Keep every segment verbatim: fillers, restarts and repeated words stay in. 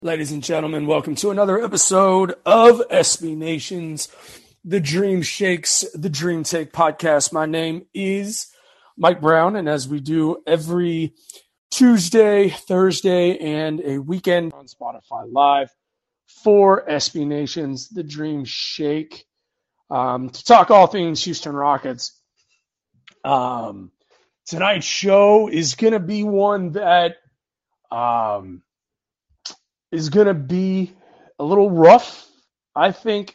Ladies and gentlemen, welcome to another episode of S B Nation's The Dream Shakes, The Dream Take podcast. My name is Mike Brown, and as we do every Tuesday, Thursday, and a weekend on Spotify Live for S B Nation's The Dream Shake, um, to talk all things Houston Rockets. Um, tonight's show is going to be one that um, is going to be a little rough, I think.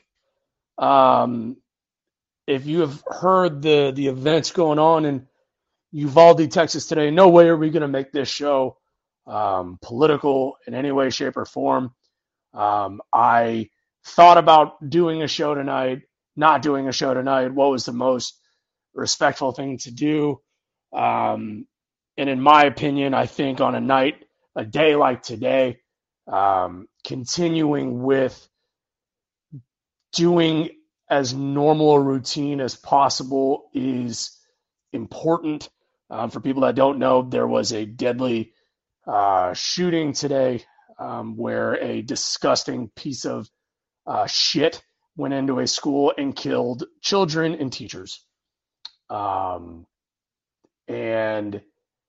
Um, if you have heard the, the events going on in Uvalde, Texas today, no way are we going to make this show um, political in any way, shape, or form. Um, I thought about doing a show tonight, not doing a show tonight. What was the most respectful thing to do? Um, and in my opinion, I think on a night, a day like today, um, continuing with doing as normal a routine as possible is important. Um, for people that don't know, there was a deadly uh, shooting today um, where a disgusting piece of uh, shit went into a school and killed children and teachers. Um, and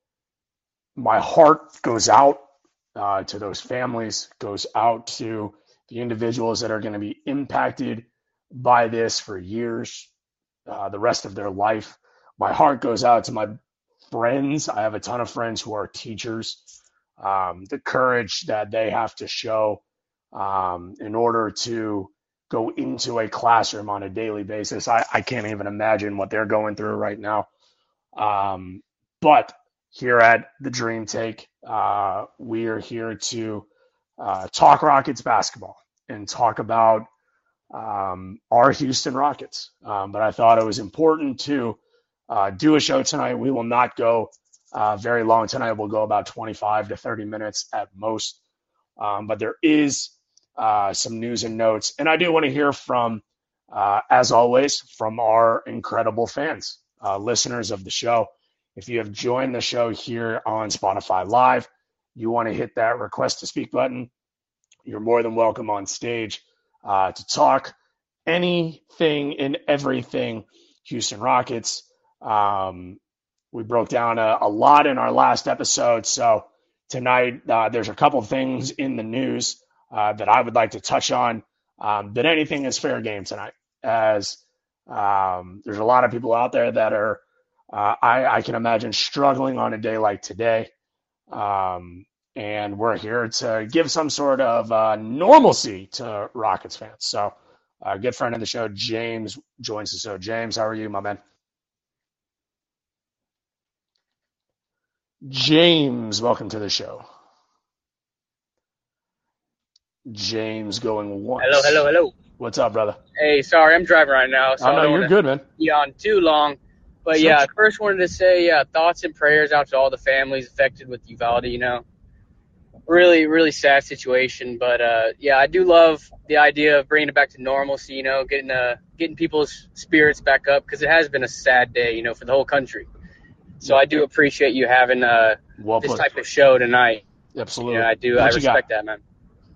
my heart goes out uh, to those families, goes out to the individuals that are going to be impacted by this for years, uh, the rest of their life. My heart goes out to my friends. I have a ton of friends who are teachers. Um, the courage that they have to show um, in order to go into a classroom on a daily basis. I, I can't even imagine what they're going through right now. Um, but here at the Dream Take, uh, we are here to uh, talk Rockets basketball and talk about um, our Houston Rockets. Um, but I thought it was important to uh, do a show tonight. We will not go uh, very long tonight. We'll go about twenty-five to thirty minutes at most. Um, but there is uh, some news and notes. And I do want to hear from, uh, as always, from our incredible fans, uh, listeners of the show. If you have joined the show here on Spotify Live, you want to hit that request to speak button, you're more than welcome on stage uh, to talk anything and everything Houston Rockets. Um, we broke down a, a lot in our last episode, so tonight uh, there's a couple things in the news uh, that I would like to touch on. Um, but anything is fair game tonight, as um, there's a lot of people out there that are, uh, I, I can imagine, struggling on a day like today. Um, and we're here to give some sort of uh, normalcy to Rockets fans. So a good friend of the show, James, joins the show. James, how are you, my man? James, welcome to the show. James going once. Hello, hello, hello. What's up, brother? Hey, sorry, I'm driving right now, so oh, I no, don't you're wanna good, man. be on too long. But Sure. yeah, I first wanted to say yeah, thoughts and prayers out to all the families affected with Uvalde. You know, really, really sad situation. But uh, yeah, I do love the idea of bringing it back to normalcy. You know, getting uh, getting people's spirits back up, because it has been a sad day, you know, for the whole country. So Yeah. I do appreciate you having uh, Well this put. type of show tonight. Absolutely. You know, I do. What I you respect got? that, man.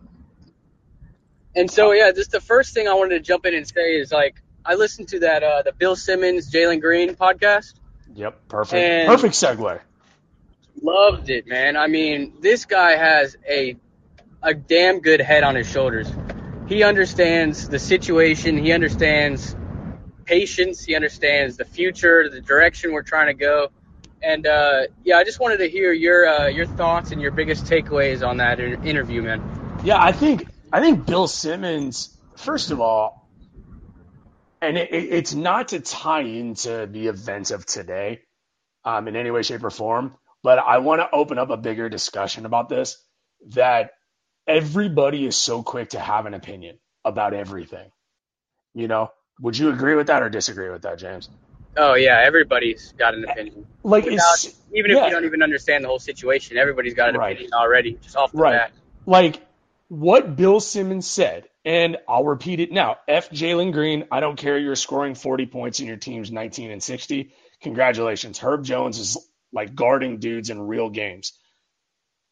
And so, yeah, just the first thing I wanted to jump in and say is, like, I listened to that, uh, the Bill Simmons, Jalen Green podcast. Yep, perfect. And Perfect segue. Loved it, man. I mean, this guy has a a damn good head on his shoulders. He understands the situation. He understands patience. He understands the future, the direction we're trying to go. And, uh, yeah, I just wanted to hear your uh, your thoughts and your biggest takeaways on that in- interview, man. Yeah, I think I think Bill Simmons, first of all, and it, it, it's not to tie into the events of today um, in any way, shape, or form, but I want to open up a bigger discussion about this, that everybody is so quick to have an opinion about everything. You know, would you agree with that or disagree with that, James? Oh, yeah, everybody's got an opinion. Like, Without, it's, even if yeah, you don't even understand the whole situation, everybody's got an right. opinion already, just off the Right. bat. Like, what Bill Simmons said, and I'll repeat it now. F Jalen Green, I don't care you're scoring forty points and your team's nineteen and sixty. Congratulations. Herb Jones is like guarding dudes in real games.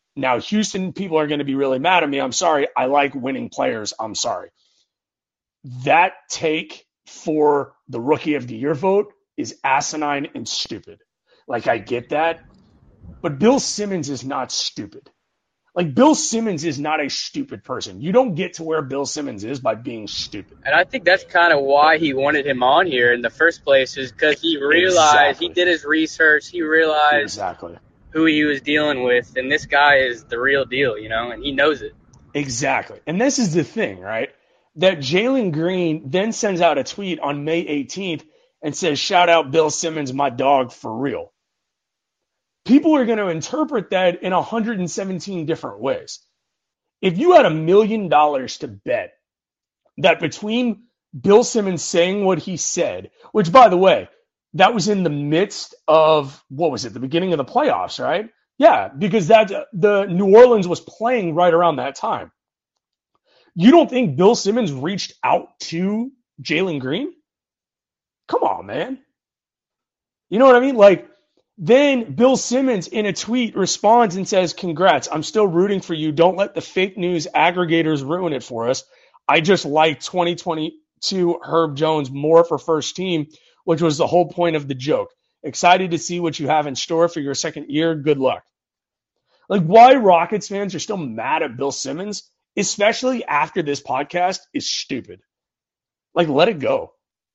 Now, Houston people are going to be really mad at me. I'm sorry. I like winning players. I'm sorry. That take for the Rookie of the Year vote is asinine and stupid. Like, I get that. But Bill Simmons is not stupid. Like, Bill Simmons is not a stupid person. You don't get to where Bill Simmons is by being stupid. And I think that's kind of why he wanted him on here in the first place, is because he realized, exactly. he did his research, he realized exactly. who he was dealing with, and this guy is the real deal, you know, and he knows it. Exactly. And this is the thing, right? That Jalen Green then sends out a tweet on May eighteenth and says, shout out Bill Simmons, my dog, for real. People are going to interpret that in one hundred seventeen different ways. If you had a million dollars to bet that between Bill Simmons saying what he said, which, by the way, that was in the midst of, what was it, the beginning of the playoffs, right? Yeah, because that the New Orleans was playing right around that time. You don't think Bill Simmons reached out to Jalen Green? Come on, man. You know what I mean? Like, then Bill Simmons in a tweet responds and says, congrats, I'm still rooting for you. Don't let the fake news aggregators ruin it for us. I just like twenty twenty-two Herb Jones more for first team, which was the whole point of the joke. Excited to see what you have in store for your second year. Good luck. Like, why Rockets fans are still mad at Bill Simmons, especially after this podcast, is stupid. Like, let it go.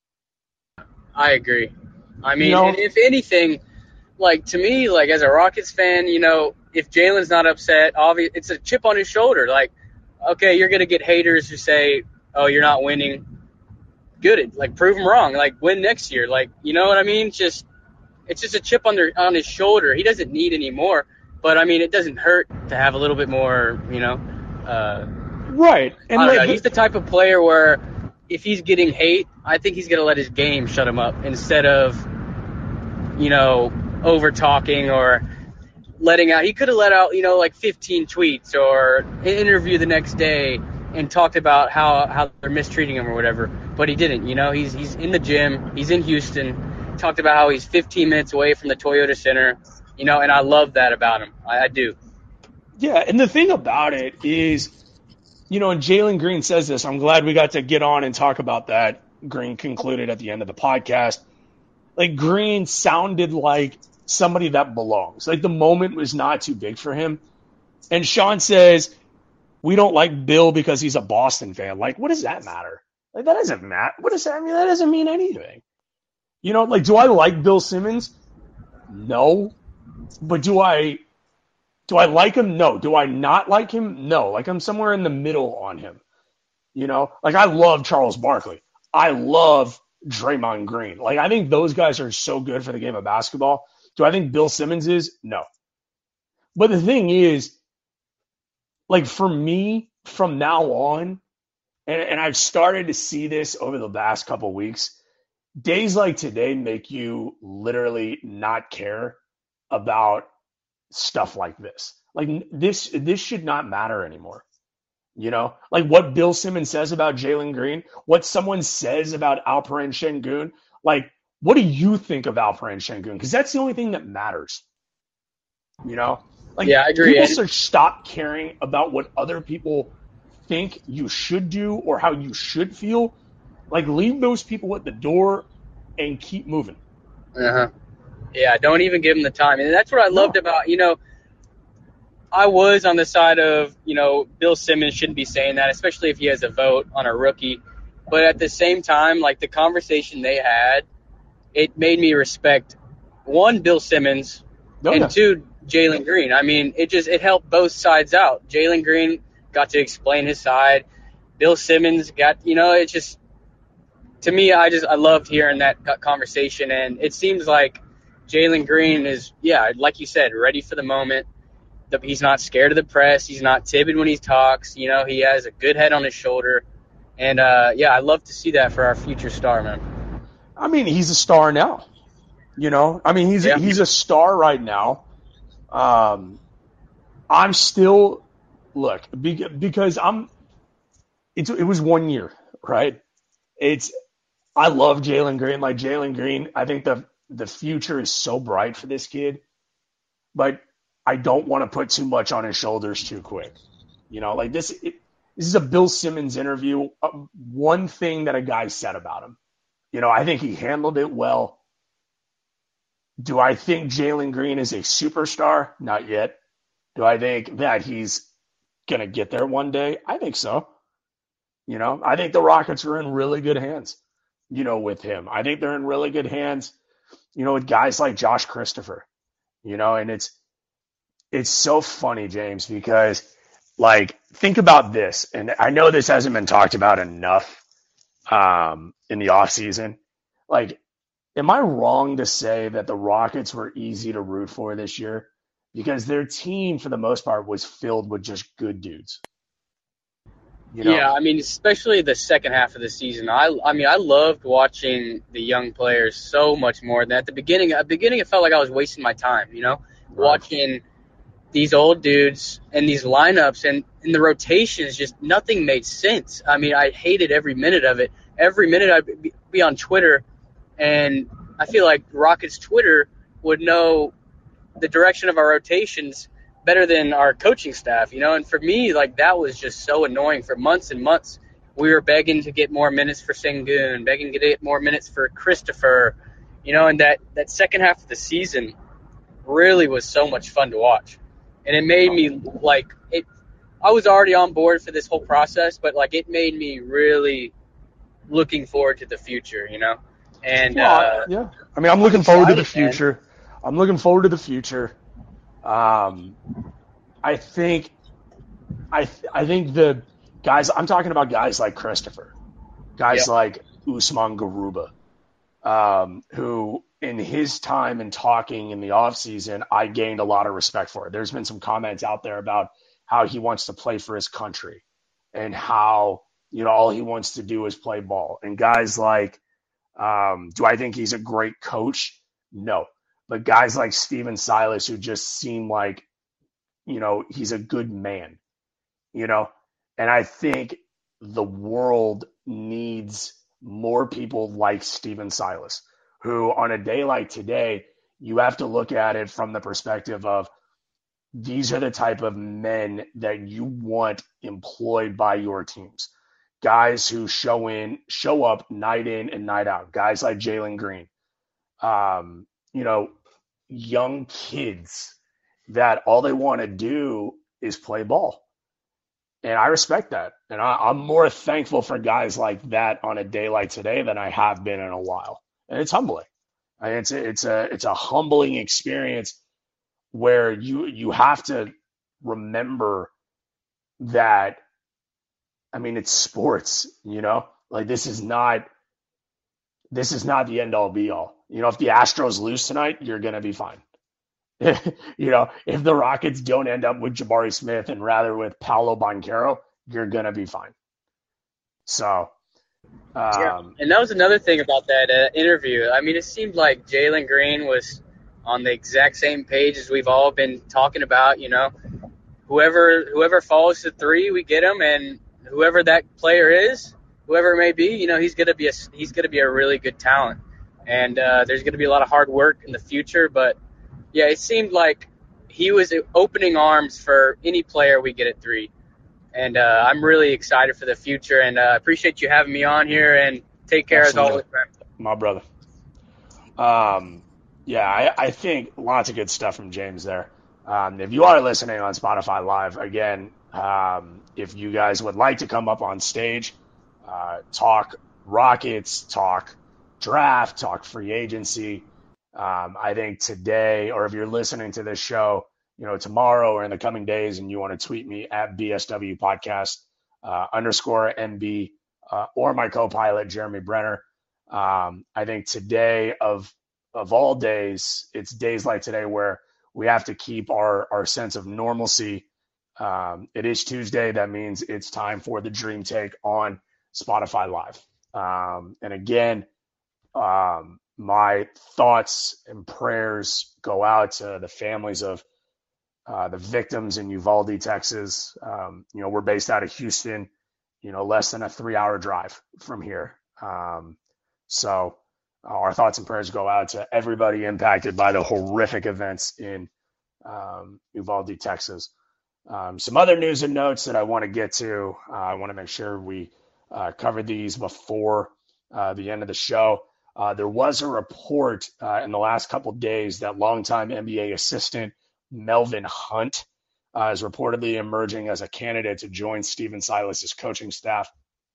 I agree. I mean, You know, and if anything, like, to me, like, as a Rockets fan, you know, if Jalen's not upset, obvious, it's a chip on his shoulder. Like, okay, you're going to get haters who say, oh, you're not winning. Good. Like, prove them wrong. Like, win next year. Like, you know what I mean? Just, it's just a chip on, their, on his shoulder. He doesn't need any more. But, I mean, it doesn't hurt to have a little bit more, you know. Uh, right. And I don't like, know. He's the type of player where if he's getting hate, I think he's going to let his game shut him up instead of, you know, over talking or letting out. He could have let out, you know, like fifteen tweets or an interview the next day and talked about how, how they're mistreating him or whatever. But he didn't, you know. He's he's in the gym. He's in Houston. Talked about how he's fifteen minutes away from the Toyota Center, you know, and I love that about him. I, I do. Yeah, and the thing about it is, you know, and Jalen Green says this. I'm glad we got to get on and talk about that. Green concluded at the end of the podcast. Like, Green sounded like somebody that belongs. Like, the moment was not too big for him. And Sean says, we don't like Bill because he's a Boston fan. Like, what does that matter? Like, that doesn't matter. What does that mean? That doesn't mean anything. You know, like, do I like Bill Simmons? No. But do I do I like him? No. Do I not like him? No. Like, I'm somewhere in the middle on him. You know? Like, I love Charles Barkley. I love Draymond Green. Like, I think those guys are so good for the game of basketball. Do I think Bill Simmons is? No. But the thing is, like, for me, from now on, and, and I've started to see this over the last couple of weeks, days like today make you literally not care about stuff like this. Like, this, this should not matter anymore. You know, like what Bill Simmons says about Jalen Green, what someone says about Alperen Şengün. Like, what do you think of Alperen Şengün? Because that's the only thing that matters. You know, like, yeah, I agree. People should stop caring about what other people think you should do or how you should feel. Like, leave those people at the door and keep moving. Uh huh. Yeah, don't even give them the time, and that's what I loved no. about, you know. I was on the side of, you know, Bill Simmons shouldn't be saying that, especially if he has a vote on a rookie. But at the same time, like, the conversation they had, it made me respect, one, Bill Simmons, oh, and yeah. two, Jalen Green. I mean, it just it helped both sides out. Jalen Green got to explain his side. Bill Simmons got, you know, it just, to me, I just, I loved hearing that conversation. And it seems like Jalen Green is, yeah, like you said, ready for the moment. He's not scared of the press. He's not timid when he talks. You know, he has a good head on his shoulder. And, uh, yeah, I love to see that for our future star, man. I mean, he's a star now. You know? I mean, he's, yeah. a, he's a star right now. Um, I'm still – look, because I'm – it was one year, right? It's – I love Jalen Green. Like, Jalen Green, I think the the future is so bright for this kid. But – I don't want to put too much on his shoulders too quick. You know, like this, it, this is a Bill Simmons interview. Uh, one thing that a guy said about him, you know, I think he handled it well. Do I think Jalen Green is a superstar? Not yet. Do I think that he's going to get there one day? I think so. You know, I think the Rockets are in really good hands, you know, with him. I think they're in really good hands, you know, with guys like Josh Christopher, you know, and it's, it's so funny, James, because like, think about this. And I know this hasn't been talked about enough um, in the offseason. Like, am I wrong to say that the Rockets were easy to root for this year? Because their team, for the most part, was filled with just good dudes. You know? Yeah, I mean, especially the second half of the season. I, I mean, I loved watching the young players so much more than at the beginning. At the beginning, it felt like I was wasting my time, you know, right. watching these old dudes and these lineups and, and the rotations. Just nothing made sense. I mean, I hated every minute of it. Every minute I'd be, be on Twitter, and I feel like Rockets Twitter would know the direction of our rotations better than our coaching staff, you know. And for me, like, that was just so annoying. For months and months, we were begging to get more minutes for Sengun, begging to get more minutes for Christopher, you know. And that, that second half of the season really was so much fun to watch. And it made me, like, it. I was already on board for this whole process, but, like, it made me really looking forward to the future, you know. And well, uh, yeah, I mean, I'm looking I'm forward to the future. Man. I'm looking forward to the future. Um, I think, I th- I think the guys, I'm talking about guys like Christopher, guys yep. like Usman Garuba, um, who in his time and talking in the offseason, I gained a lot of respect for. There's been some comments out there about how he wants to play for his country and how, you know, all he wants to do is play ball. And guys like, um, do I think he's a great coach? No. But guys like Stephen Silas, who just seem like, you know, he's a good man, you know, and I think the world needs more people like Stephen Silas, who on a day like today, you have to look at it from the perspective of these are the type of men that you want employed by your teams. Guys who show in, show up night in and night out. Guys like Jalen Green. Um, you know, young kids that all they want to do is play ball. And I respect that. And I, I'm more thankful for guys like that on a day like today than I have been in a while. And it's humbling. I mean, it's a, it's a, it's a humbling experience where you, you have to remember that, I mean, it's sports, you know, like this is not, this is not the end all be all. You know, if the Astros lose tonight, you're going to be fine. You know, if the Rockets don't end up with Jabari Smith and rather with Paolo Banchero, you're going to be fine. So, um, yeah. And that was another thing about that uh, interview. I mean, it seemed like Jalen Green was on the exact same page as we've all been talking about, you know, whoever, whoever falls to three, we get him. And whoever that player is, whoever it may be, you know, he's going to be a, he's going to be a really good talent. And uh, there's going to be a lot of hard work in the future. But, yeah, it seemed like he was opening arms for any player we get at three. And uh, I'm really excited for the future. And I uh, appreciate you having me on here. And take care Absolutely. as always, man. My brother. Um, yeah, I, I think lots of good stuff from James there. Um, if you are listening on Spotify Live, again, um, if you guys would like to come up on stage, uh, talk Rockets, talk draft, talk free agency. Um, I think today, or if you're listening to this show, you know, tomorrow or in the coming days, and you want to tweet me at B S W podcast uh, underscore M B uh, or my co-pilot Jeremy Brenner. Um, I think today of of all days, it's days like today where we have to keep our our sense of normalcy. Um, it is Tuesday. That means it's time for the Dream Take on Spotify Live. Um, and again, um, my thoughts and prayers go out to the families of uh, the victims in Uvalde, Texas. Um, you know, we're based out of Houston, you know, less than a three hour drive from here. Um, so uh, our thoughts and prayers go out to everybody impacted by the horrific events in um, Uvalde, Texas. Um, some other news and notes that I want to get to. Uh, I want to make sure we uh, cover these before uh, the end of the show. Uh, there was a report uh, in the last couple of days that longtime N B A assistant Melvin Hunt uh, is reportedly emerging as a candidate to join Stephen Silas's coaching staff,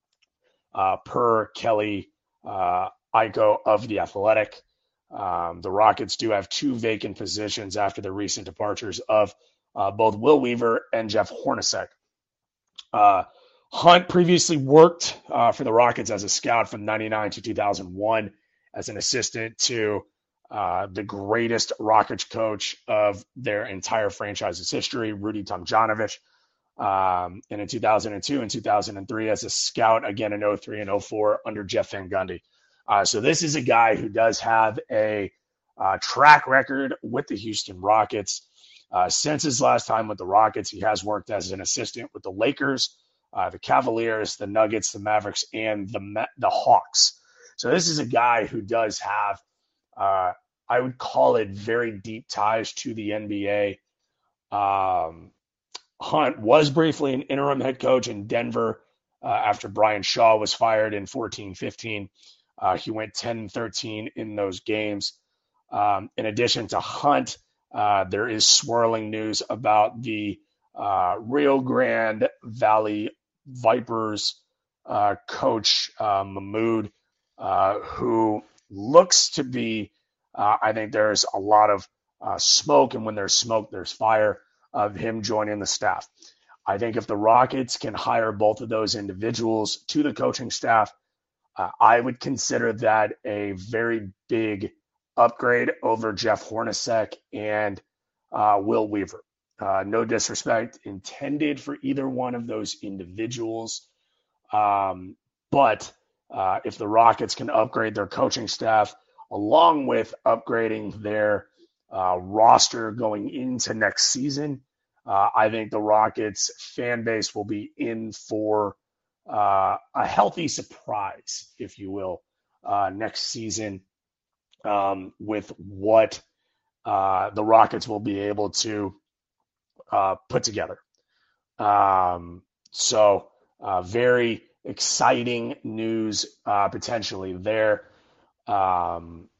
uh, per Kelly uh, Iko of The Athletic. Um, the Rockets do have two vacant positions after the recent departures of uh, both Will Weaver and Jeff Hornacek. Uh, Hunt previously worked uh, for the Rockets as a scout from ninety-nine to two thousand one as an assistant to uh, the greatest Rockets coach of their entire franchise's history, Rudy Tomjanovich. Um, and in two thousand two and two thousand three as a scout, again in oh three and oh four under Jeff Van Gundy. Uh, so this is a guy who does have a uh, track record with the Houston Rockets. Uh, since his last time with the Rockets, he has worked as an assistant with the Lakers, uh, the Cavaliers, the Nuggets, the Mavericks, and the the Hawks. So this is a guy who does have, uh, I would call it, very deep ties to the N B A. Um, Hunt was briefly an interim head coach in Denver uh, after Brian Shaw was fired in fourteen fifteen. Uh, he went ten and thirteen in those games. Um, in addition to Hunt, uh, there is swirling news about the uh, Rio Grande Valley Vipers uh, coach, uh, Mahmoud, uh, who looks to be, uh, I think there's a lot of uh, smoke, and when there's smoke, there's fire, of him joining the staff. I think if the Rockets can hire both of those individuals to the coaching staff, uh, I would consider that a very big upgrade over Jeff Hornacek and uh, Will Weaver. Uh, no disrespect intended for either one of those individuals. Um, but uh, if the Rockets can upgrade their coaching staff along with upgrading their uh, roster going into next season, uh, I think the Rockets fan base will be in for uh, a healthy surprise, if you will, uh, next season um, with what uh, the Rockets will be able to uh, put together. Um, so uh, very exciting news uh, potentially there. Um,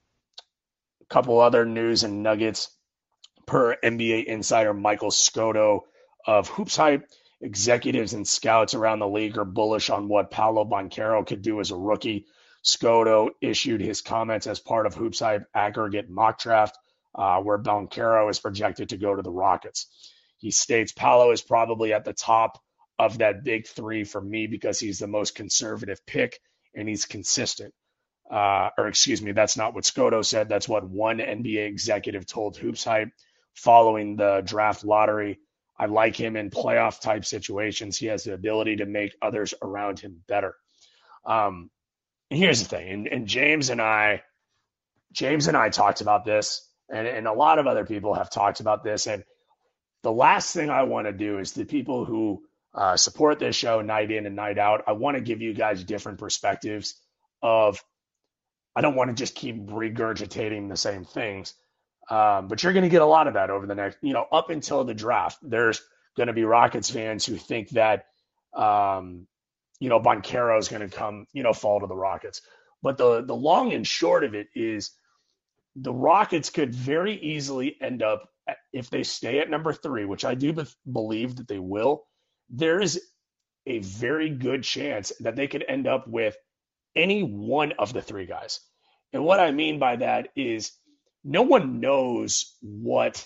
a couple other news and nuggets per N B A insider Michael Scotto of Hoops Hype. Executives and scouts around the league are bullish on what Paolo Banchero could do as a rookie. Scotto issued his comments as part of Hoops Hype aggregate mock draft, uh, where Banchero is projected to go to the Rockets. He states Paolo is probably at the top of that big three for me because he's the most conservative pick and he's consistent. Uh, or excuse me, that's not what Scotto said. That's what one N B A executive told Hoops Hype following the draft lottery. I like him in playoff type situations. He has the ability to make others around him better. Um, and here's the thing, and, and James and I, James and I talked about this, and, and a lot of other people have talked about this. And the last thing I want to do is the people who uh, support this show night in and night out, I want to give you guys different perspectives of, I don't want to just keep regurgitating the same things. Um, but you're going to get a lot of that over the next, you know, up until the draft. There's going to be Rockets fans who think that, um, you know, Banchero is going to come, you know, fall to the Rockets. But the the long and short of it is the Rockets could very easily end up, if they stay at number three, which I do be- believe that they will, there is a very good chance that they could end up with any one of the three guys. And what I mean by that is, no one knows what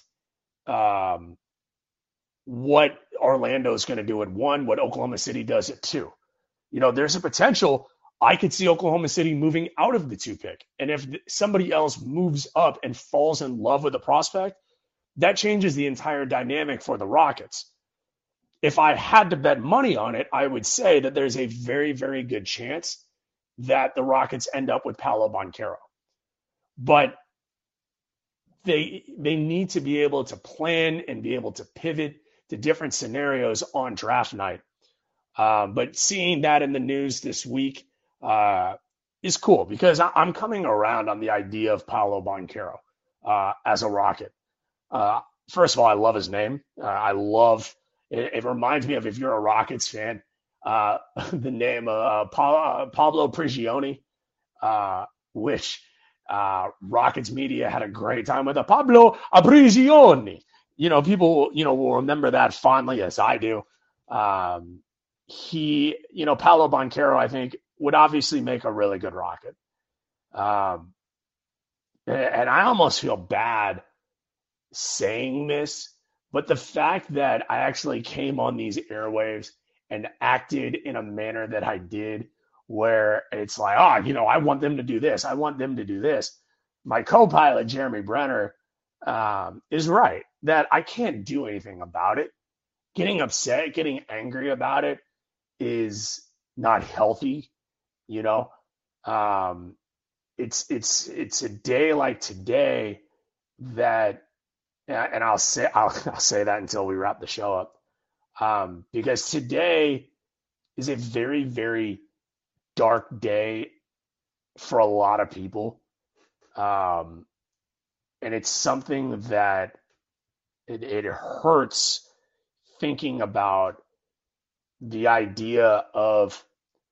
um, what Orlando is going to do at one, what Oklahoma City does at two. You know, there's a potential. I could see Oklahoma City moving out of the two pick. And if somebody else moves up and falls in love with a prospect, that changes the entire dynamic for the Rockets. If I had to bet money on it, I would say that there's a very, very good chance that the Rockets end up with Paolo Banchero. But They they need to be able to plan and be able to pivot to different scenarios on draft night. Um, but seeing that in the news this week uh, is cool because I, I'm coming around on the idea of Paolo Banchero uh, as a Rocket. Uh, first of all, I love his name. Uh, I love it, it. Reminds me of, if you're a Rockets fan, uh, the name uh, Pa- uh, Pablo Prigioni, uh, which uh, Rockets media had a great time with. A Pablo Prigioni. You know, people, you know, will remember that fondly, as I do. Um, he, you know, Paolo Banchero, I think, would obviously make a really good Rocket. Um, and I almost feel bad saying this, but the fact that I actually came on these airwaves and acted in a manner that I did, where it's like, oh, you know, I want them to do this, I want them to do this. My co-pilot Jeremy Brenner um, is right that I can't do anything about it. Getting upset, getting angry about it is not healthy. You know, um, it's it's it's a day like today that, and I'll say I'll, I'll say that until we wrap the show up, um, because today is a very very dark day for a lot of people, um, and it's something that it, it hurts thinking about the idea of,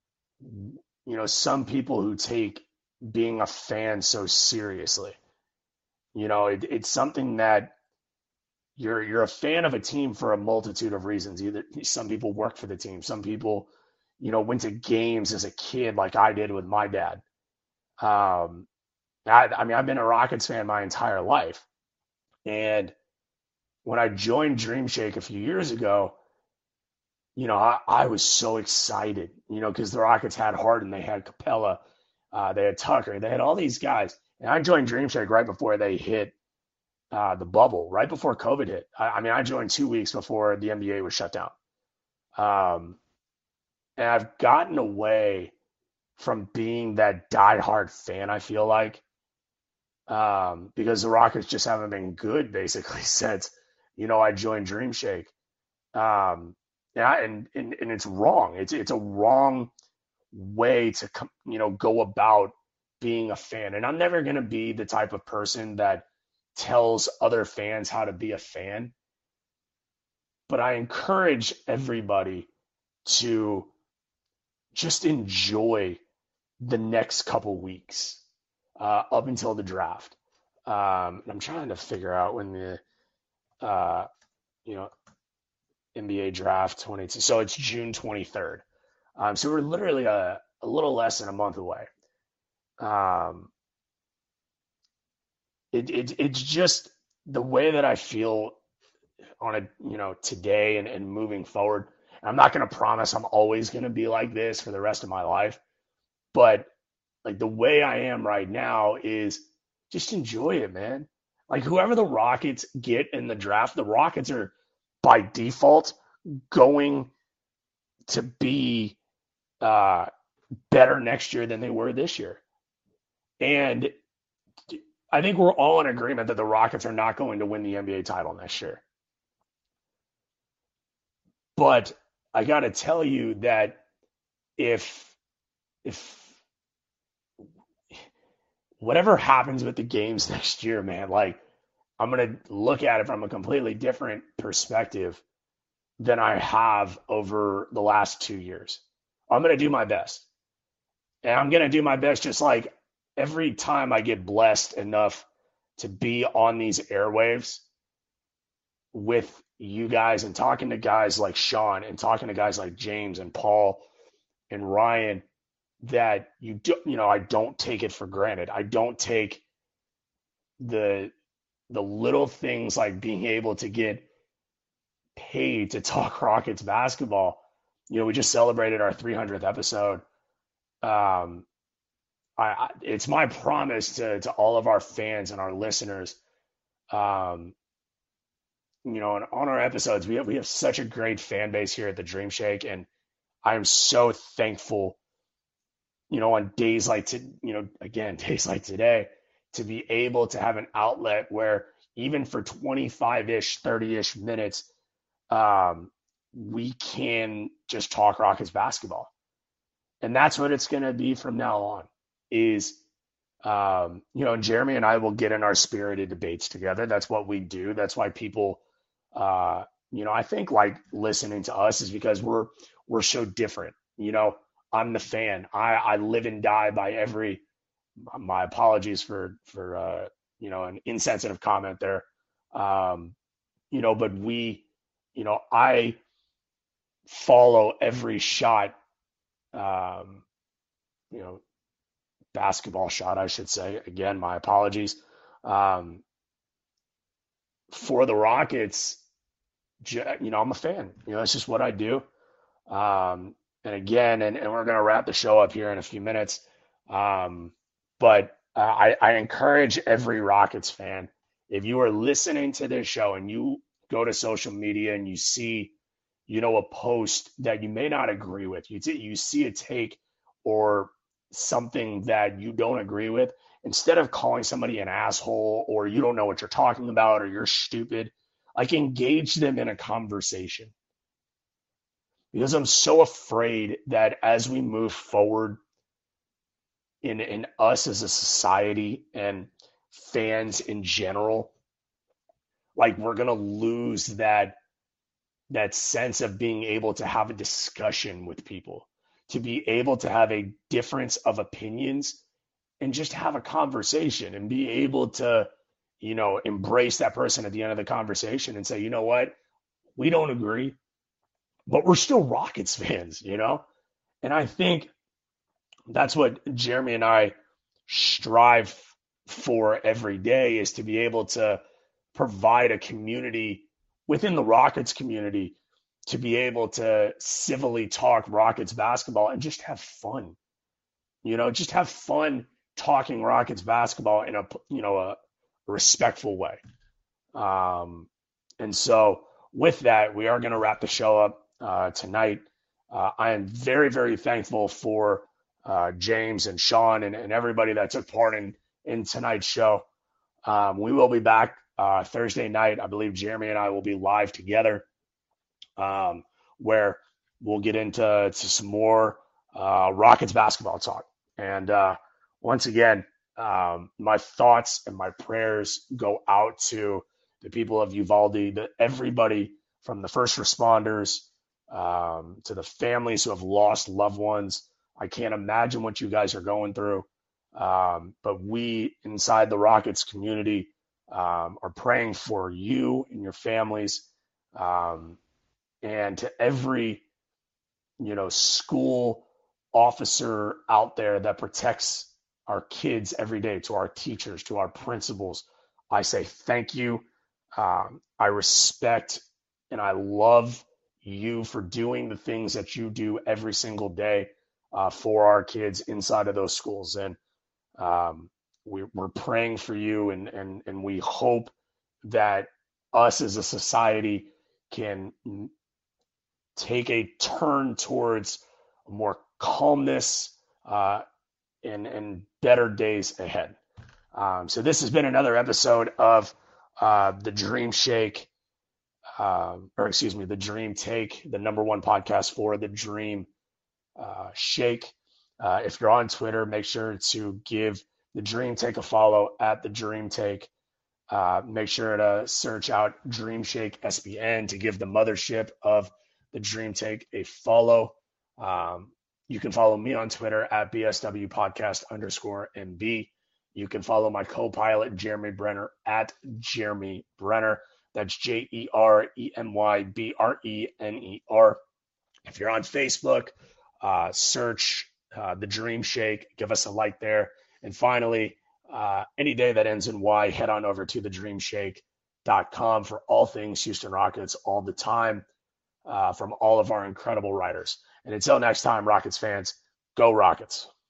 you know, some people who take being a fan so seriously. You know, it, it's something that you're you're a fan of a team for a multitude of reasons. Either some people work for the team, some people, you know, went to games as a kid, like I did with my dad. Um, I, I mean, I've been a Rockets fan my entire life, and when I joined Dream Shake a few years ago, you know, I, I was so excited, you know, because the Rockets had Harden, they had Capella, uh, they had Tucker, they had all these guys, and I joined Dream Shake right before they hit uh, the bubble, right before COVID hit. I, I mean, I joined two weeks before the N B A was shut down. Um, and I've gotten away from being that diehard fan, I feel like, um, because the Rockets just haven't been good basically since, you know, I joined Dream Shake. Um, and, I, and, and, and it's wrong. It's, it's a wrong way to, you know, go about being a fan. And I'm never going to be the type of person that tells other fans how to be a fan, but I encourage everybody to just enjoy the next couple weeks uh, up until the draft. Um, I'm trying to figure out when the uh, you know N B A draft twenty-two. So it's June twenty-third. Um, so we're literally a, a little less than a month away. Um, it, it it's just the way that I feel on a, you know, today and, and moving forward. I'm not going to promise I'm always going to be like this for the rest of my life, but like the way I am right now is just enjoy it, man. Like whoever the Rockets get in the draft, the Rockets are by default going to be uh, better next year than they were this year. And I think we're all in agreement that the Rockets are not going to win the N B A title next year. But I got to tell you that if if whatever happens with the games next year, man, like I'm gonna look at it from a completely different perspective than I have over the last two years. I'm gonna do my best, and I'm gonna do my best just like every time I get blessed enough to be on these airwaves with you guys and talking to guys like Sean and talking to guys like James and Paul and Ryan, that you do, you know, I don't take it for granted. I don't take the the little things like being able to get paid to talk Rockets basketball. You know, we just celebrated our three hundredth episode. Um, I, I it's my promise to to all of our fans and our listeners. Um, you know, and on our episodes, we have we have such a great fan base here at the Dream Shake, and I am so thankful. You know, on days like to, you know, again, days like today, to be able to have an outlet where even for twenty-five-ish, thirty-ish minutes, um, we can just talk Rockets basketball. And that's what it's going to be from now on, is Um, you know, and Jeremy and I will get in our spirited debates together. That's what we do. That's why people, uh, you know, I think like listening to us is because we're we're so different. You know, I'm the fan. I I live and die by every. My apologies for for uh, you know, an insensitive comment there. Um, you know, but we, you know, I follow every shot. Um, you know, basketball shot, I should say. Again, my apologies. Um, for the Rockets, you know, I'm a fan. You know, it's just what I do. Um, and again, and, and we're going to wrap the show up here in a few minutes. Um, but uh, I, I encourage every Rockets fan, if you are listening to this show and you go to social media and you see, you know, a post that you may not agree with, you, t- you see a take or something that you don't agree with, instead of calling somebody an asshole or you don't know what you're talking about or you're stupid, like engage them in a conversation. Because I'm so afraid that as we move forward in in us as a society and fans in general, like we're gonna lose that that sense of being able to have a discussion with people, to be able to have a difference of opinions and just have a conversation and be able to, you know, embrace that person at the end of the conversation and say, you know what, we don't agree, but we're still Rockets fans, you know? And I think that's what Jeremy and I strive for every day, is to be able to provide a community within the Rockets community to be able to civilly talk Rockets basketball and just have fun. You know, just have fun talking Rockets basketball in a, you know, a respectful way. Um, and so with that, we are going to wrap the show up uh, tonight. Uh, I am very, very thankful for uh, James and Sean and, and everybody that took part in, in tonight's show. Um, we will be back uh, Thursday night. I believe Jeremy and I will be live together, um, where we'll get into to some more uh, Rockets basketball talk. And uh, once again, um, my thoughts and my prayers go out to the people of Uvalde, the, everybody from the first responders um, to the families who have lost loved ones. I can't imagine what you guys are going through. Um, but we inside the Rockets community um, are praying for you and your families. Um, and to every, you know, school officer out there that protects our kids every day, to our teachers, to our principals, I say thank you. Um, I respect and I love you for doing the things that you do every single day uh, for our kids inside of those schools. And um, we, we're praying for you, and, and, and we hope that us as a society can take a turn towards more calmness uh, and, and better days ahead. Um, so this has been another episode of uh, the Dream Shake, uh, or excuse me, the Dream Take, the number one podcast for the Dream uh, Shake. Uh, if you're on Twitter, make sure to give the Dream Take a follow at the Dream Take. Uh, make sure to search out Dream Shake S B N to give the mothership of the Dream Take a follow. Um, you can follow me on Twitter at B S W podcast underscore M B. You can follow my co-pilot, Jeremy Brenner, at Jeremy Brenner. That's J E R E M Y B R E N E R. If you're on Facebook, uh, search uh, The Dream Shake. Give us a like there. And finally, uh, any day that ends in Y, head on over to the dream shake dot com for all things Houston Rockets all the time uh, from all of our incredible writers. And until next time, Rockets fans, go Rockets.